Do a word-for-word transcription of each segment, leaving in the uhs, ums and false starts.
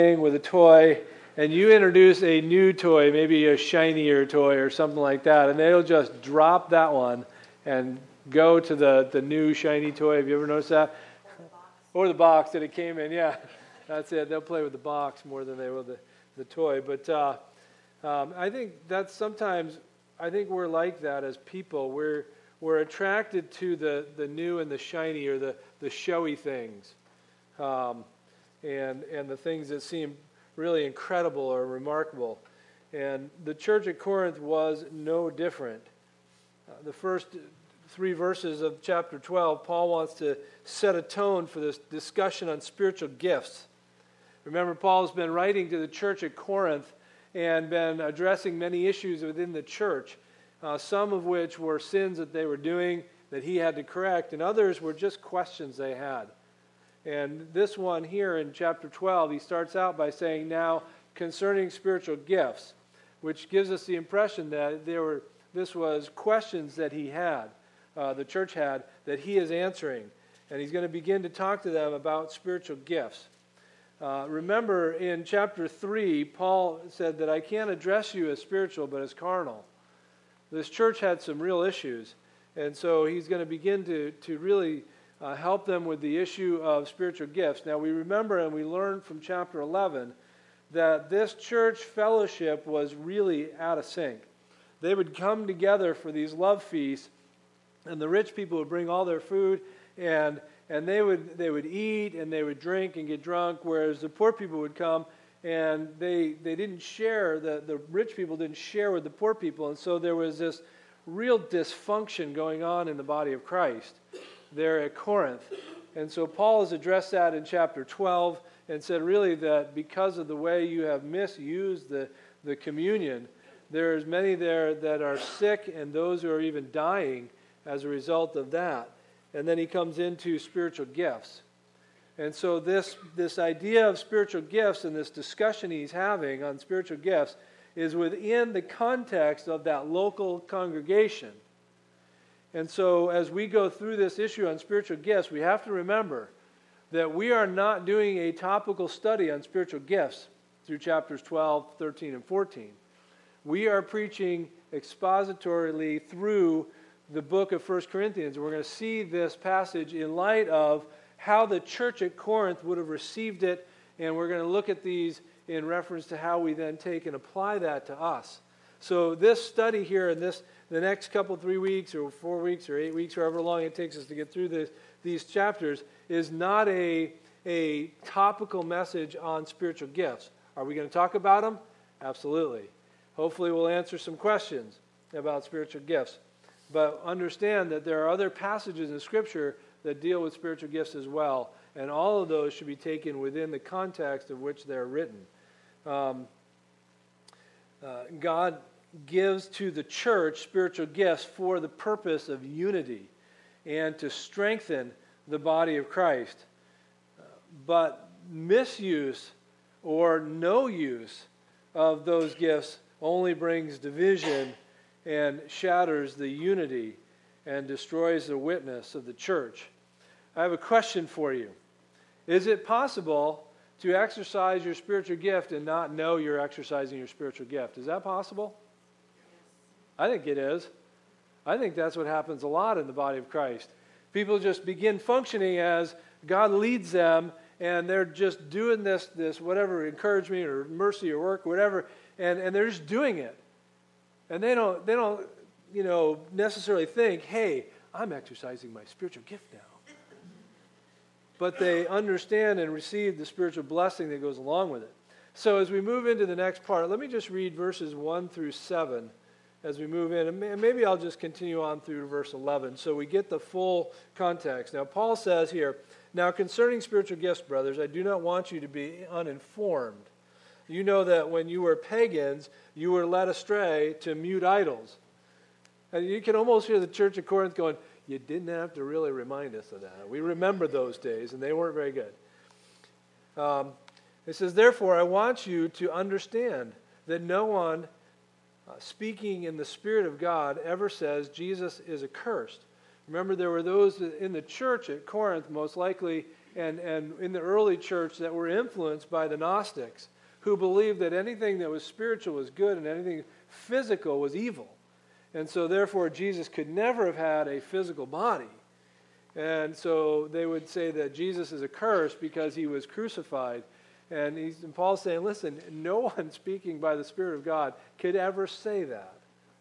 with a toy, and you introduce a new toy, maybe a shinier toy or something like that, and they'll just drop that one and go to the, the new shiny toy. Have you ever noticed that? Or the box that it came in, yeah. That's it. They'll play with the box more than they will the, the toy. But uh, um, I think that's sometimes, I think we're like that as people. We're we're attracted to the, the new and the shiny or the, the showy things. Um, and and the things that seem really incredible or remarkable. And the church at Corinth was no different. Uh, the first three verses of chapter twelve, Paul wants to set a tone for this discussion on spiritual gifts. Remember, Paul's been writing to the church at Corinth and been addressing many issues within the church, uh, some of which were sins that they were doing that he had to correct, and others were just questions they had. And this one here in chapter twelve, he starts out by saying, now, concerning spiritual gifts, which gives us the impression that there were this was questions that he had, uh, the church had, that he is answering. And he's going to begin to talk to them about spiritual gifts. Uh, remember, in chapter three, Paul said that I can't address you as spiritual, but as carnal. This church had some real issues. And so he's going to begin to, to really Uh, help them with the issue of spiritual gifts. Now we remember and we learned from chapter eleven that this church fellowship was really out of sync. They would come together for these love feasts, and the rich people would bring all their food, and and they would they would eat and they would drink and get drunk, whereas the poor people would come and they they didn't share, the, the rich people didn't share with the poor people, and so there was this real dysfunction going on in the body of Christ there at Corinth. And so Paul has addressed that in chapter twelve and said really that because of the way you have misused the, the communion, there's many there that are sick and those who are even dying as a result of that. And then he comes into spiritual gifts. And so this, this idea of spiritual gifts and this discussion he's having on spiritual gifts is within the context of that local congregation. And so as we go through this issue on spiritual gifts, we have to remember that we are not doing a topical study on spiritual gifts through chapters twelve, thirteen, and fourteen. We are preaching expositorily through the book of First Corinthians. We're going to see this passage in light of how the church at Corinth would have received it, and we're going to look at these in reference to how we then take and apply that to us. So this study here in this the next couple, three weeks or four weeks or eight weeks, however long it takes us to get through this, these chapters, is not a, a topical message on spiritual gifts. Are we going to talk about them? Absolutely. Hopefully we'll answer some questions about spiritual gifts. But understand that there are other passages in Scripture that deal with spiritual gifts as well, and all of those should be taken within the context of which they're written. Um, uh, God gives to the church spiritual gifts for the purpose of unity and to strengthen the body of Christ. But misuse or no use of those gifts only brings division and shatters the unity and destroys the witness of the church. I have a question for you. Is it possible to exercise your spiritual gift and not know you're exercising your spiritual gift? Is that possible? I think it is. I think that's what happens a lot in the body of Christ. People just begin functioning as God leads them, and they're just doing this, this whatever, encouragement or mercy or work, whatever, and, and they're just doing it. And they don't, they don't, you know, necessarily think, hey, I'm exercising my spiritual gift now. But they understand and receive the spiritual blessing that goes along with it. So as we move into the next part, let me just read verses one through seven as we move in. And maybe I'll just continue on through verse eleven so we get the full context. Now, Paul says here, now concerning spiritual gifts, brothers, I do not want you to be uninformed. You know that when you were pagans, you were led astray to mute idols. And you can almost hear the church of Corinth going, you didn't have to really remind us of that. We remember those days, and they weren't very good. Um, it says, therefore, I want you to understand that no one Uh, speaking in the Spirit of God ever says Jesus is accursed. Remember, there were those in the church at Corinth most likely and, and in the early church that were influenced by the Gnostics, who believed that anything that was spiritual was good and anything physical was evil. And so therefore Jesus could never have had a physical body. And so they would say that Jesus is accursed because he was crucified. And, he's, and Paul's saying, listen, no one speaking by the Spirit of God could ever say that.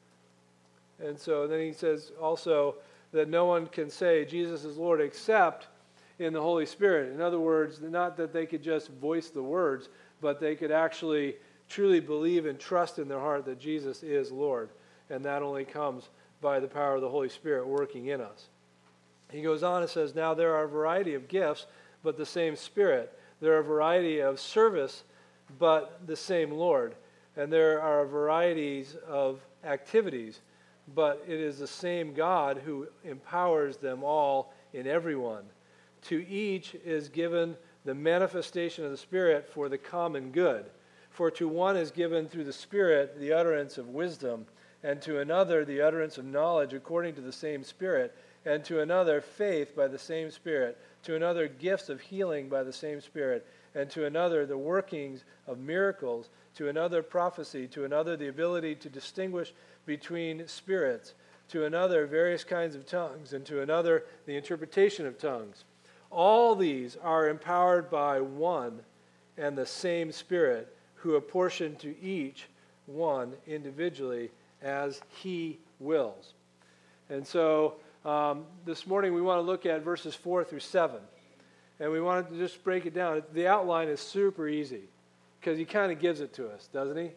And so then he says also that no one can say Jesus is Lord except in the Holy Spirit. In other words, not that they could just voice the words, but they could actually truly believe and trust in their heart that Jesus is Lord. And that only comes by the power of the Holy Spirit working in us. He goes on and says, now there are a variety of gifts, but the same Spirit. There are a variety of service, but the same Lord. And there are varieties of activities, but it is the same God who empowers them all in everyone. To each is given the manifestation of the Spirit for the common good. For to one is given through the Spirit the utterance of wisdom, and to another the utterance of knowledge according to the same Spirit, and to another faith by the same Spirit, to another gifts of healing by the same Spirit, and to another the workings of miracles, to another prophecy, to another the ability to distinguish between spirits, to another various kinds of tongues, and to another the interpretation of tongues. All these are empowered by one and the same Spirit, who apportioned to each one individually as he wills. And so um, this morning we want to look at verses four through seven. And we want to just break it down. The outline is super easy because he kind of gives it to us, doesn't he?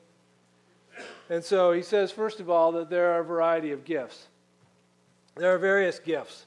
And so he says, first of all, that there are a variety of gifts. There are various gifts.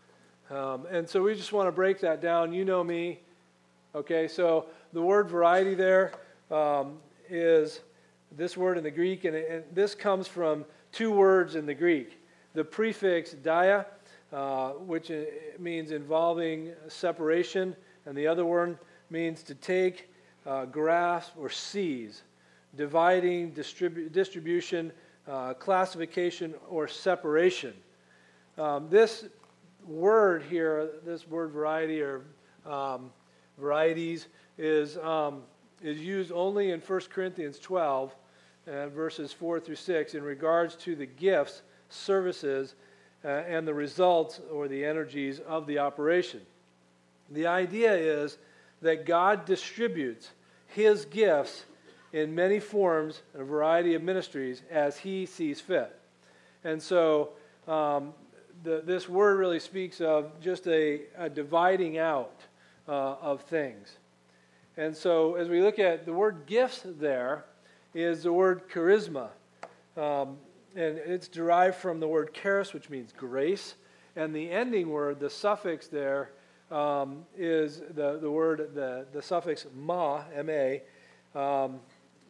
Um, and so we just want to break that down. You know me. Okay, so the word variety there um, is this word in the Greek, and, it, and this comes from two words in the Greek. The prefix dia, uh, which means involving separation, and the other one means to take, uh, grasp, or seize, dividing, distribu- distribution, uh, classification, or separation. Um, this word here, this word variety or um, varieties, is um, is used only in First Corinthians twelve, uh, verses four through six, in regards to the gifts, services, uh, and the results or the energies of the operation. The idea is that God distributes His gifts in many forms and a variety of ministries as He sees fit. And so um, the, this word really speaks of just a, a dividing out uh, of things. And so as we look at the word gifts there is the word charisma. Um, and it's derived from the word charis, which means grace. And the ending word, the suffix there, um, is the, the word, the, the suffix ma, M-A, um,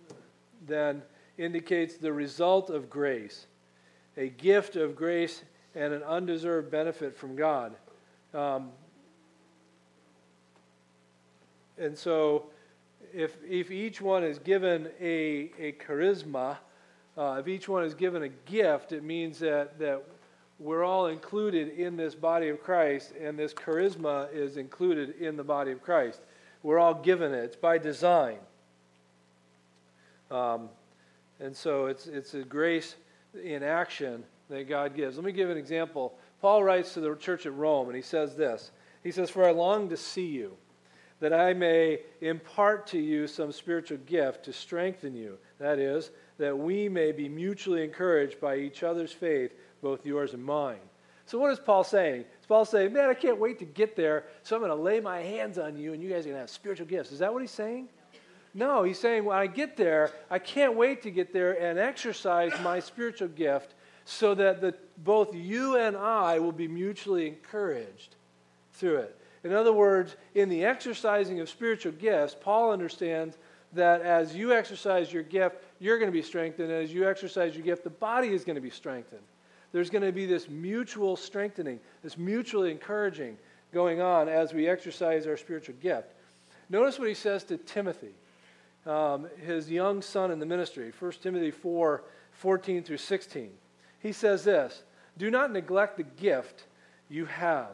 then indicates the result of grace, a gift of grace and an undeserved benefit from God. Um, and so if if each one is given a, a charisma, uh, if each one is given a gift, it means that, that we're all included in this body of Christ, and this charisma is included in the body of Christ. We're all given it. It's by design. Um, and so it's it's a grace in action that God gives. Let me give an example. Paul writes to the church at Rome, and he says this. He says, "For I long to see you, that I may impart to you some spiritual gift to strengthen you. That is, that we may be mutually encouraged by each other's faith, both yours and mine." So what is Paul saying? Is Paul saying, man, I can't wait to get there, so I'm going to lay my hands on you, and you guys are going to have spiritual gifts. Is that what he's saying? No, he's saying when I get there, I can't wait to get there and exercise my spiritual gift so that the, both you and I will be mutually encouraged through it. In other words, in the exercising of spiritual gifts, Paul understands that as you exercise your gift, you're going to be strengthened, and as you exercise your gift, the body is going to be strengthened. There's going to be this mutual strengthening, this mutually encouraging going on as we exercise our spiritual gift. Notice what he says to Timothy, um, his young son in the ministry, First Timothy four, fourteen through sixteen. He says this, "Do not neglect the gift you have,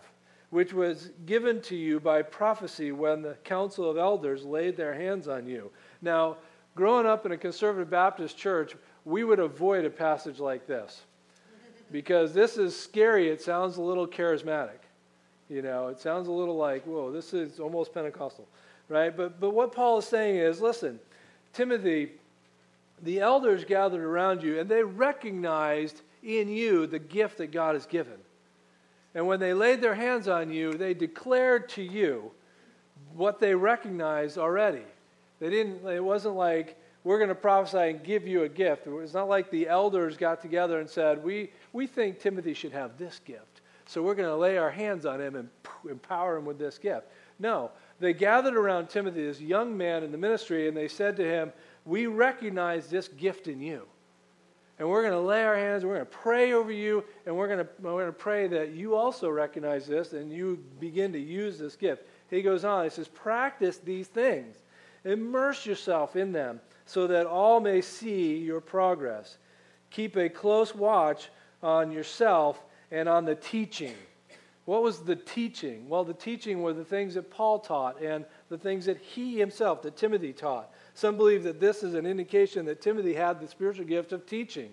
which was given to you by prophecy when the council of elders laid their hands on you. Now, growing up in a conservative Baptist church, we would avoid a passage like this because this is scary. It sounds a little charismatic. You know, it sounds a little like, whoa, this is almost Pentecostal, right? But but what Paul is saying is, listen, Timothy, the elders gathered around you, and they recognized in you the gift that God has given. And when they laid their hands on you, they declared to you what they recognized already. They didn't. It wasn't like, we're going to prophesy and give you a gift. It's not like the elders got together and said, we, we think Timothy should have this gift, so we're going to lay our hands on him and empower him with this gift. No, they gathered around Timothy, this young man in the ministry, and they said to him, we recognize this gift in you. And we're going to lay our hands, we're going to pray over you, and we're going to, we're going to pray that you also recognize this and you begin to use this gift. He goes on, he says, practice these things. Immerse yourself in them so that all may see your progress. Keep a close watch on yourself and on the teaching. What was the teaching? Well, the teaching were the things that Paul taught and the things that he himself, that Timothy taught. Some believe that this is an indication that Timothy had the spiritual gift of teaching.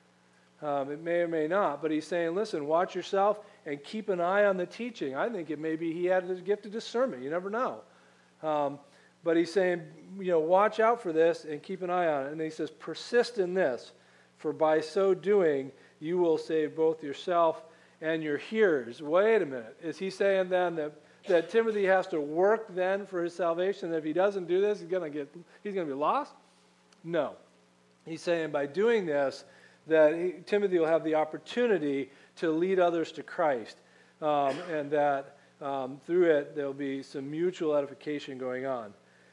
Um, it may or may not, but he's saying, listen, watch yourself and keep an eye on the teaching. I think it may be he had the gift of discernment. You never know. Um, but he's saying, you know, watch out for this and keep an eye on it. And he says, persist in this, for by so doing, you will save both yourself and your hearers. Wait a minute. Is he saying then that, that Timothy has to work then for his salvation? That if he doesn't do this, he's going to get he's going to be lost? No. He's saying by doing this, that he, Timothy will have the opportunity to lead others to Christ, um, and that um, through it there will be some mutual edification going on.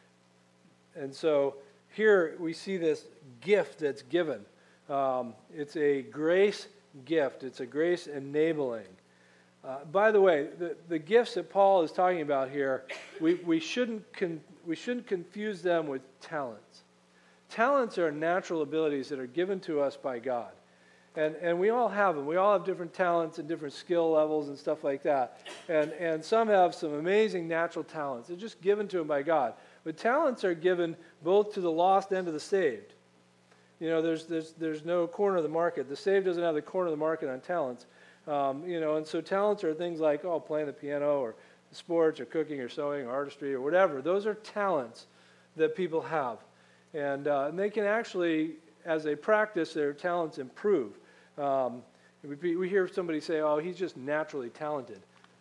And so here we see this gift that's given. Um, it's a grace gift. It's a grace enabling. Uh, by the way, the, the gifts that Paul is talking about here, we, we shouldn't con, we shouldn't confuse them with talents. Talents are natural abilities that are given to us by God. And and we all have them. We all have different talents and different skill levels and stuff like that. And and some have some amazing natural talents. They're just given to them by God. But talents are given both to the lost and to the saved. You know, there's there's there's no corner of the market. The saved doesn't have the corner of the market on talents. Um, you know, and so talents are things like, oh, playing the piano or sports or cooking or sewing or artistry or whatever. Those are talents that people have. And, uh, and they can actually, as they practice, their talents improve. Um, we, we hear somebody say, oh, he's just naturally talented.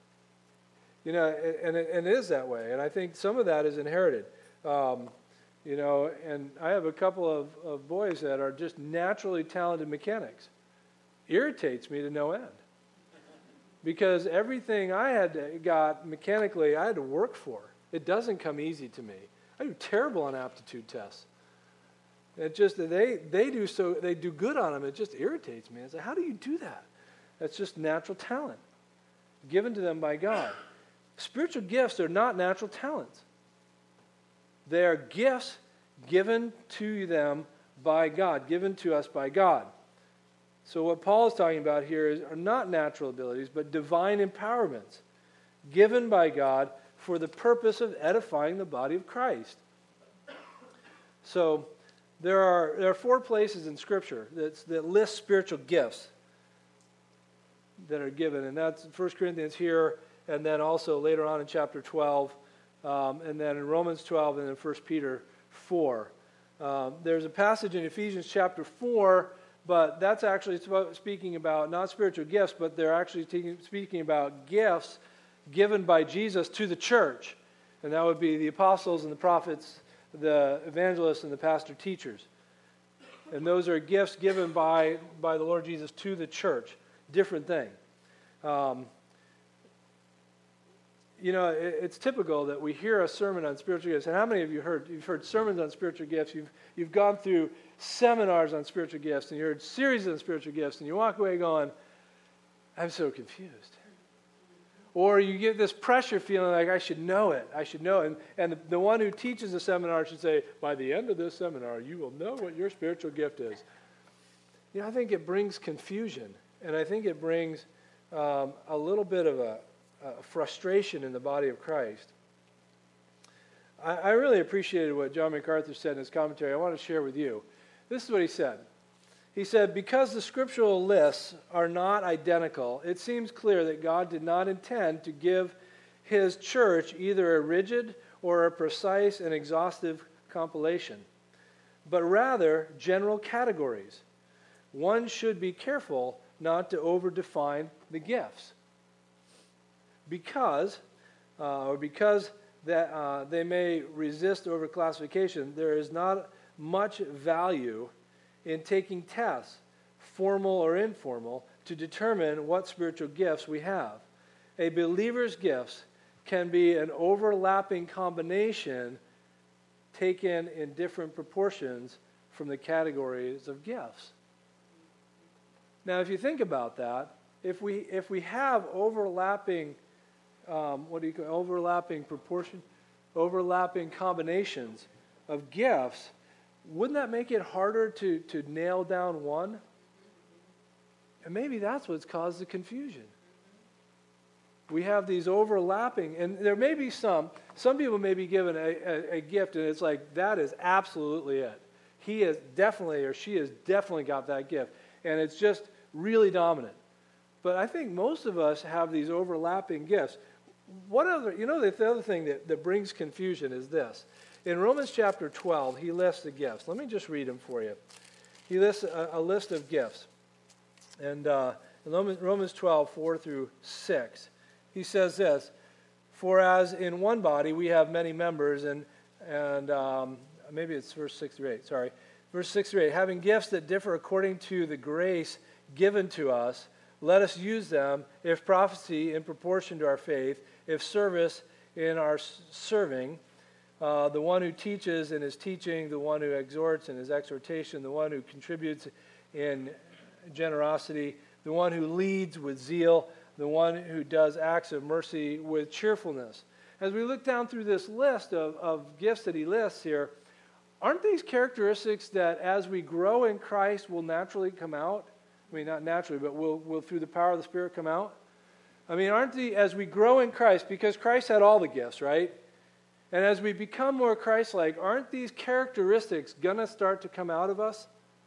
You know, and it, and it is that way. And I think some of that is inherited. Um, you know, and I have a couple of, of boys that are just naturally talented mechanics. Irritates me to no end. Because everything I had got mechanically, I had to work for. It doesn't come easy to me. I do terrible on aptitude tests. It just they they do so they do good on them. It just irritates me. I say, how do you do that? That's just natural talent given to them by God. Spiritual gifts are not natural talents. They are gifts given to them by God, given to us by God. So what Paul is talking about here is, are not natural abilities, but divine empowerments given by God for the purpose of edifying the body of Christ. So there are there are four places in Scripture that's, that list spiritual gifts that are given, and that's First Corinthians here, and then also later on in chapter twelve, um, and then in Romans twelve, and then First Peter four. Um, there's a passage in Ephesians chapter four, but that's actually speaking about not spiritual gifts, but they're actually speaking about gifts given by Jesus to the church. And that would be the apostles and the prophets, the evangelists and the pastor teachers. And those are gifts given by, by the Lord Jesus to the church. Different thing. Um, you know, it, it's typical that we hear a sermon on spiritual gifts. And how many of you heard, you've heard sermons on spiritual gifts? You've, you've gone through seminars on spiritual gifts, and you heard series on spiritual gifts, and you walk away going, I'm so confused. Or you get this pressure feeling like I should know it. I should know it. And, and the, the one who teaches the seminar should say, by the end of this seminar, you will know what your spiritual gift is. You know, I think it brings confusion. And I think it brings um, a little bit of a, uh, frustration in the body of Christ. I, I really appreciated what John MacArthur said in his commentary. I want to share with you. This is what he said. He said, because the scriptural lists are not identical, it seems clear that God did not intend to give his church either a rigid or a precise and exhaustive compilation, but rather general categories. One should be careful not to over-define the gifts, because, uh, or because that uh, they may resist overclassification. There is not much value in taking tests, formal or informal, to determine what spiritual gifts we have. A believer's gifts can be an overlapping combination taken in different proportions from the categories of gifts. Now, if you think about that, if we if we have overlapping, um, what do you call overlapping proportion, overlapping combinations of gifts, wouldn't that make it harder to, to nail down one? And maybe that's what's caused the confusion. We have these overlapping, and there may be some, some people may be given a, a, a gift, and it's like, that is absolutely it. He is definitely, or she has definitely got that gift. And it's just really dominant. But I think most of us have these overlapping gifts. What other, you know, the, the other thing that, that brings confusion is this. In Romans chapter twelve, he lists the gifts. Let me just read them for you. He lists a, a list of gifts. And uh, in Romans twelve, four through six, he says this, for as in one body we have many members, and, and um, maybe it's verse six through eight, sorry. Verse six through eight, having gifts that differ according to the grace given to us, let us use them, if prophecy in proportion to our faith, if service in our serving, uh, the one who teaches in his teaching, the one who exhorts in his exhortation, the one who contributes in generosity, the one who leads with zeal, the one who does acts of mercy with cheerfulness. As we look down through this list of, of gifts that he lists here, aren't these characteristics that as we grow in Christ will naturally come out? I mean, not naturally, but will, will through the power of the Spirit come out? I mean, aren't the, as we grow in Christ, because Christ had all the gifts, right? And as we become more Christ-like, aren't these characteristics going to start to come out of us?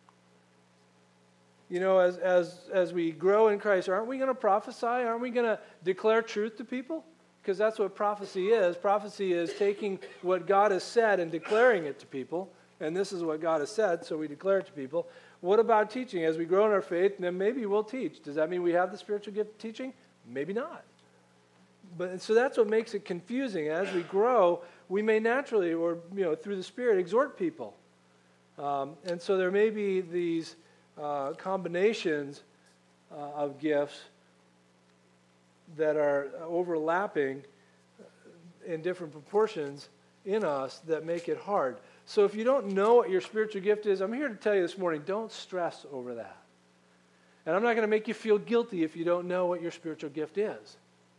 You know, as, as, as we grow in Christ, aren't we going to prophesy? Aren't we going to declare truth to people? Because that's what prophecy is. Prophecy is taking what God has said and declaring it to people. And this is what God has said, so we declare it to people. What about teaching? As we grow in our faith, then maybe we'll teach. Does that mean we have the spiritual gift of teaching? Maybe not. But so that's what makes it confusing. As we grow, we may naturally, or you know, through the Spirit, exhort people. Um, and so there may be these uh, combinations uh, of gifts that are overlapping in different proportions in us that make it hard. So if you don't know what your spiritual gift is, I'm here to tell you this morning, don't stress over that. And I'm not going to make you feel guilty if you don't know what your spiritual gift is.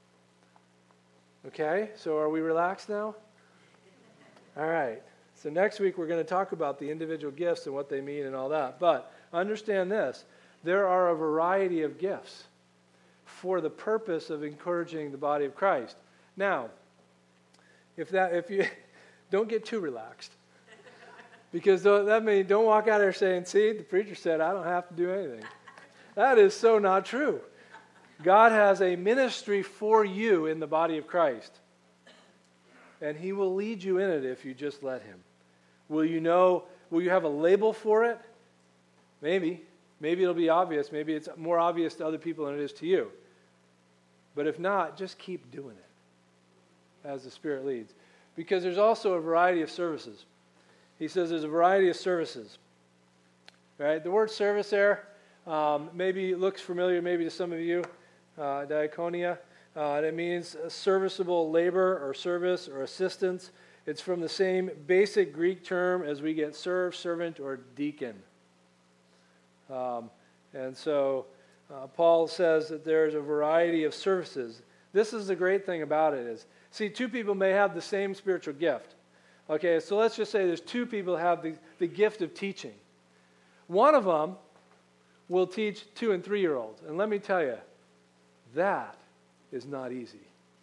Okay? So are we relaxed now? All right. So next week we're going to talk about the individual gifts and what they mean and all that. But understand this. There are a variety of gifts for the purpose of encouraging the body of Christ. Now, if that, if you don't get too relaxed, because that means don't walk out there saying, "See, the preacher said I don't have to do anything." That is so not true. God has a ministry for you in the body of Christ, and He will lead you in it if you just let Him. Will you know? Will you have a label for it? Maybe. Maybe it'll be obvious. Maybe it's more obvious to other people than it is to you. But if not, just keep doing it as the Spirit leads. Because there's also a variety of services. He says there's a variety of services. Right? The word service there um, maybe looks familiar maybe to some of you. Uh, diakonia. Uh, and it means a serviceable labor or service or assistance. It's from the same basic Greek term as we get serve, servant, or deacon. Um, and so uh, Paul says that there's a variety of services. This is the great thing about it is, see, two people may have the same spiritual gift. Okay, so let's just say there's two people who have the, the gift of teaching. One of them will teach two and three-year-olds. And let me tell you, that is not easy.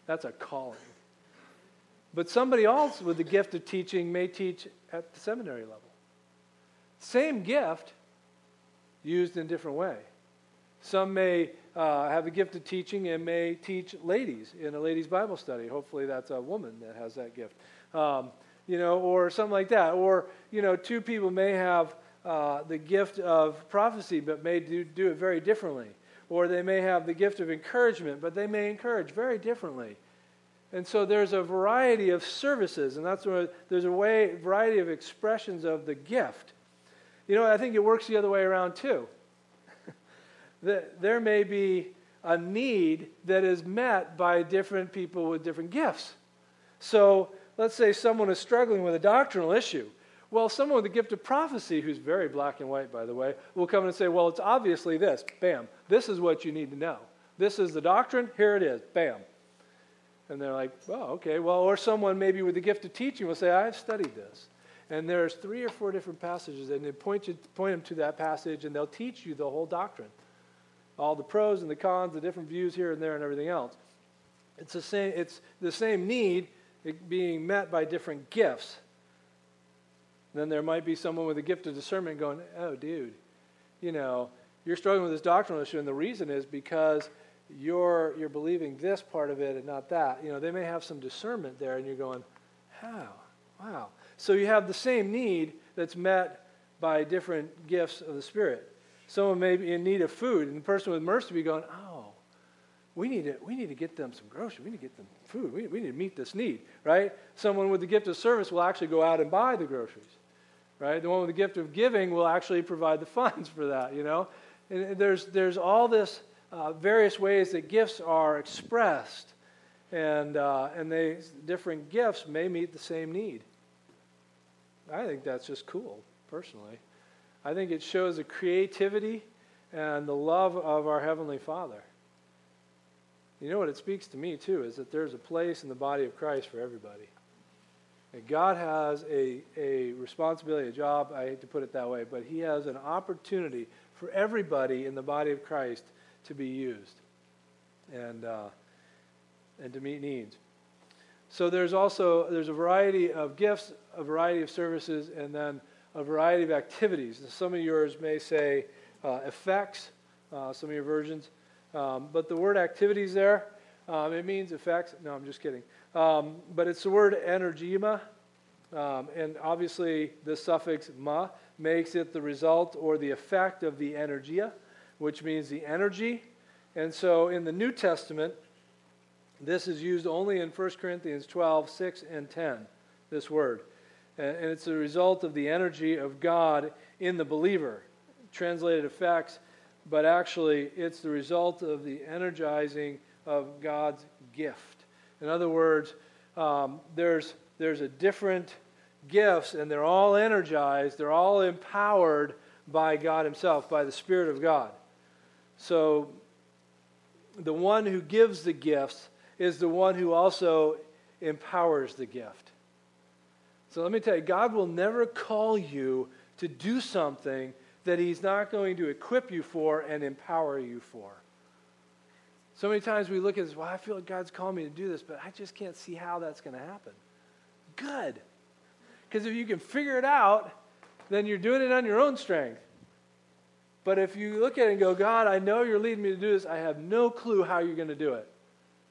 That's a calling. But somebody else with the gift of teaching may teach at the seminary level. Same gift, used in a different way. Some may uh, have the gift of teaching and may teach ladies in a ladies' Bible study. Hopefully that's a woman that has that gift. Um, you know, or something like that. Or, you know, two people may have uh, the gift of prophecy but may do, do it very differently. Or they may have the gift of encouragement, but they may encourage very differently. And so there's a variety of services, and that's where there's a way, variety of expressions of the gift. You know, I think it works the other way around too. There may be a need that is met by different people with different gifts. So let's say someone is struggling with a doctrinal issue. Well, someone with the gift of prophecy, who's very black and white, by the way, will come and say, well, it's obviously this. Bam. This is what you need to know. This is the doctrine. Here it is. Bam. And they're like, oh, okay. Well, or someone maybe with the gift of teaching will say, I've studied this. And there's three or four different passages, and they point, you, point them to that passage, and they'll teach you the whole doctrine. All the pros and the cons, the different views here and there and everything else. It's the same, it's the same need being met by different gifts. Then there might be someone with a gift of discernment going, oh, dude, you know, you're struggling with this doctrinal issue, and the reason is because you're you're believing this part of it and not that. You know, they may have some discernment there, and you're going, how? Wow. So you have the same need that's met by different gifts of the Spirit. Someone may be in need of food, and the person with mercy be going, oh, we need to we need to get them some groceries. We need to get them food. We, we need to meet this need, right? Someone with the gift of service will actually go out and buy the groceries. Right? The one with the gift of giving will actually provide the funds for that, you know. And there's there's all this uh, various ways that gifts are expressed, and uh, and they different gifts may meet the same need. I think that's just cool, personally. I think it shows the creativity and the love of our Heavenly Father. You know what it speaks to me too is that there's a place in the body of Christ for everybody. And God has a, a responsibility, a job, I hate to put it that way, but he has an opportunity for everybody in the body of Christ to be used and uh, and to meet needs. So there's also, there's a variety of gifts, a variety of services, and then a variety of activities. Some of yours may say uh, effects, uh, some of your versions, um, but the word activities there, um, it means effects. No, I'm just kidding. Um, but it's the word energema, um, and obviously the suffix ma makes it the result or the effect of the energia, which means the energy. And so in the New Testament, this is used only in First Corinthians twelve, six and ten, this word. And it's the result of the energy of God in the believer. Translated effects, but actually it's the result of the energizing of God's gift. In other words, um, there's there's a different gifts, and they're all energized, they're all empowered by God himself, by the Spirit of God. So the one who gives the gifts is the one who also empowers the gift. So let me tell you, God will never call you to do something that he's not going to equip you for and empower you for. So many times we look at this, well, I feel like God's calling me to do this, but I just can't see how that's going to happen. Good. Because if you can figure it out, then you're doing it on your own strength. But if you look at it and go, God, I know you're leading me to do this, I have no clue how you're going to do it.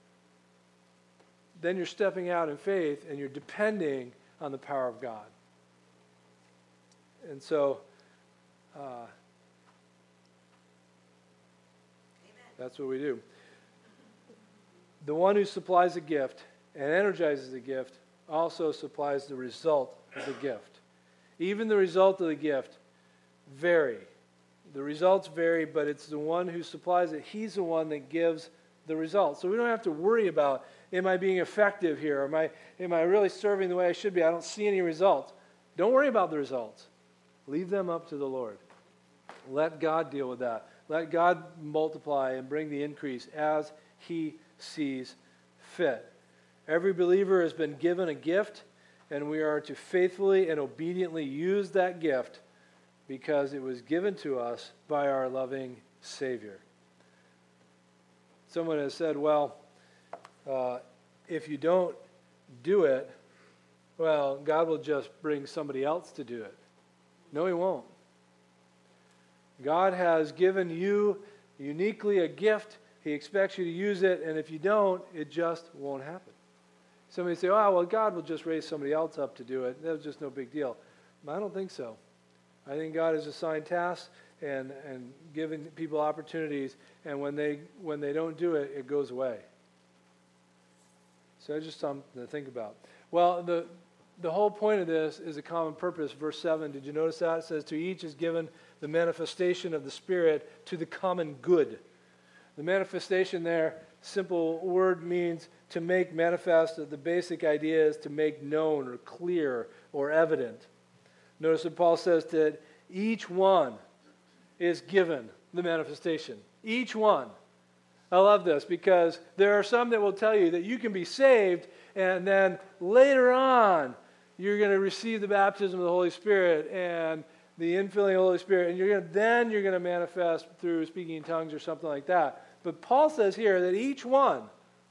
Then you're stepping out in faith and you're depending on the power of God. And so, uh, that's what we do. The one who supplies a gift and energizes the gift also supplies the result of the gift. Even the result of the gift vary. The results vary, but it's the one who supplies it. He's the one that gives the result. So we don't have to worry about, am I being effective here? Am I, am I really serving the way I should be? I don't see any results. Don't worry about the results. Leave them up to the Lord. Let God deal with that. Let God multiply and bring the increase as he sees fit. Every believer has been given a gift, and we are to faithfully and obediently use that gift because it was given to us by our loving Savior. Someone has said, well, uh, if you don't do it, well, God will just bring somebody else to do it. No, he won't. God has given you uniquely a gift. He expects you to use it, and if you don't, it just won't happen. Somebody say, oh, well, God will just raise somebody else up to do it. That's just no big deal. I don't think so. I think God has assigned tasks and, and given people opportunities, and when they when they don't do it, it goes away. So that's just something to think about. Well, the the whole point of this is a common purpose. Verse seven, did you notice that? It says, to each is given the manifestation of the Spirit to the common good. The manifestation there, simple word, means to make manifest. The basic idea is to make known or clear or evident. Notice that Paul says that each one is given the manifestation. Each one. I love this because there are some that will tell you that you can be saved and then later on you're going to receive the baptism of the Holy Spirit and the infilling of the Holy Spirit, and you're going to, then you're going to manifest through speaking in tongues or something like that. But Paul says here that each one,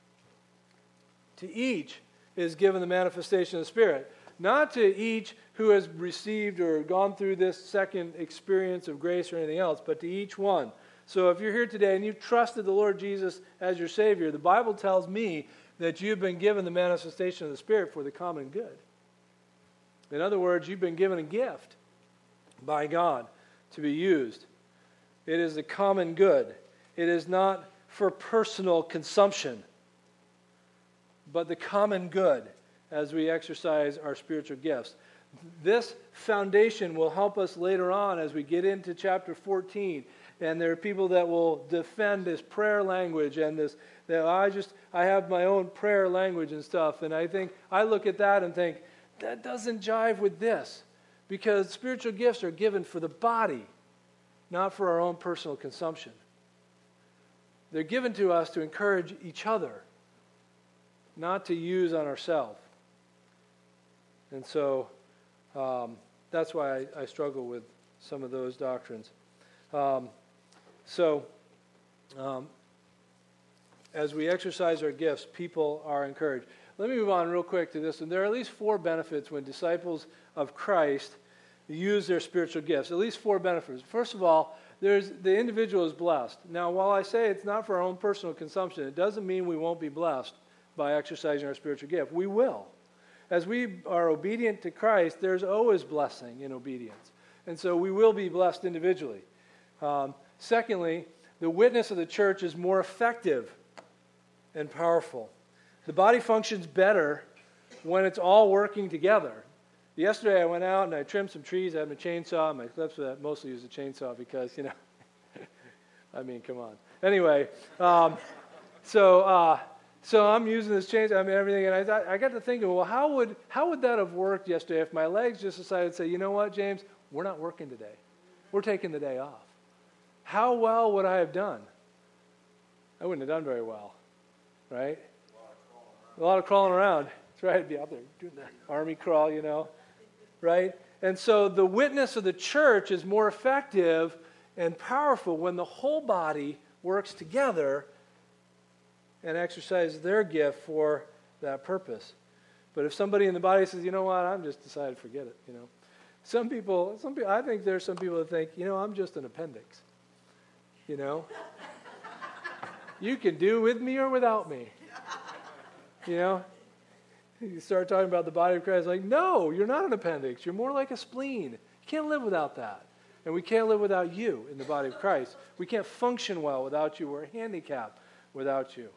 to each, is given the manifestation of the Spirit. Not to each who has received or gone through this second experience of grace or anything else, but to each one. So if you're here today and you've trusted the Lord Jesus as your Savior, the Bible tells me that you've been given the manifestation of the Spirit for the common good. In other words, you've been given a gift by God to be used. It is the common good. It is not for personal consumption, but the common good as we exercise our spiritual gifts. This foundation will help us later on as we get into chapter fourteen. And there are people that will defend this prayer language and this, that I just, I have my own prayer language and stuff. And I think, I look at that and think, that doesn't jive with this. Because spiritual gifts are given for the body, not for our own personal consumption. They're given to us to encourage each other, not to use on ourselves. And so um, that's why I, I struggle with some of those doctrines. Um, so um, as we exercise our gifts, people are encouraged. Let me move on real quick to this. And there are at least four benefits when disciples of Christ use their spiritual gifts. At least four benefits. First of all, there's the individual is blessed. Now, while I say it's not for our own personal consumption, it doesn't mean we won't be blessed by exercising our spiritual gift. We will. As we are obedient to Christ, there's always blessing in obedience. And so we will be blessed individually. Um, secondly, the witness of the church is more effective and powerful. The body functions better when it's all working together. Yesterday I went out and I trimmed some trees. I had my chainsaw. My clips I mostly use a chainsaw because, you know, I mean, come on. Anyway, um, so uh, so I'm using this chainsaw, I mean, everything, and I thought, I got to thinking, well, how would how would that have worked yesterday if my legs just decided to say, you know what, James, we're not working today. We're taking the day off. How well would I have done? I wouldn't have done very well, right? A lot of crawling around. That's right. I'd be out there doing the army crawl, you know, right? And so the witness of the church is more effective and powerful when the whole body works together and exercises their gift for that purpose. But if somebody in the body says, you know what, I'm just decided to forget it, you know. Some people, some people, I think there's some people that think, you know, I'm just an appendix, you know. You can do with me or without me. You know, you start talking about the body of Christ, like, no, you're not an appendix. You're more like a spleen. You can't live without that. And we can't live without you in the body of Christ. We can't function well without you. We're handicapped without you.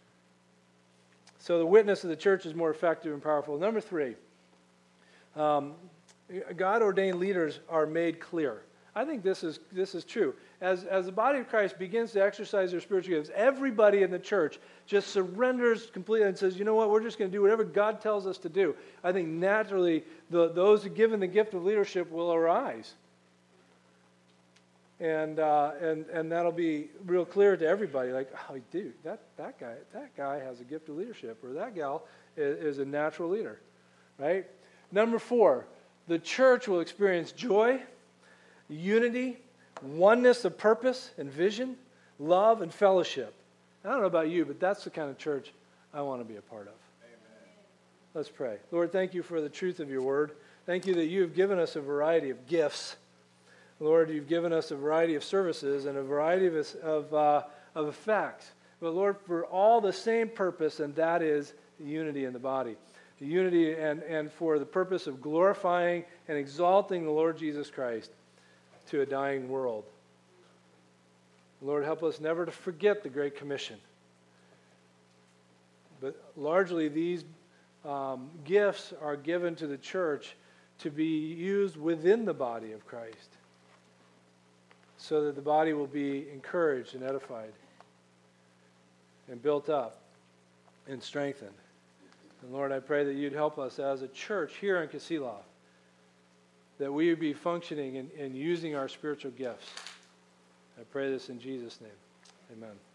So the witness of the church is more effective and powerful. Number three, um, God-ordained leaders are made clear. I think this is this is true. As, as the body of Christ begins to exercise their spiritual gifts, everybody in the church just surrenders completely and says, you know what, we're just going to do whatever God tells us to do. I think naturally the, those who given the gift of leadership will arise. And uh, and and that'll be real clear to everybody. Like, oh, dude, that, that guy that guy has a gift of leadership, or that gal is, is a natural leader, right? Number four, the church will experience joy, unity, oneness of purpose and vision, love and fellowship. I don't know about you, but that's the kind of church I want to be a part of. Let's pray. Lord, thank you for the truth of your word. Thank you that you have given us a variety of gifts. Lord, you've given us a variety of services and a variety of, of, uh, of effects. But Lord, for all the same purpose, and that is unity in the body. The unity and, and for the purpose of glorifying and exalting the Lord Jesus Christ to a dying world. Lord, help us never to forget the Great Commission. But largely these um, gifts are given to the church to be used within the body of Christ so that the body will be encouraged and edified and built up and strengthened. And Lord, I pray that you'd help us as a church here in Kasilof, that we would be functioning and, and using our spiritual gifts. I pray this in Jesus' name. Amen.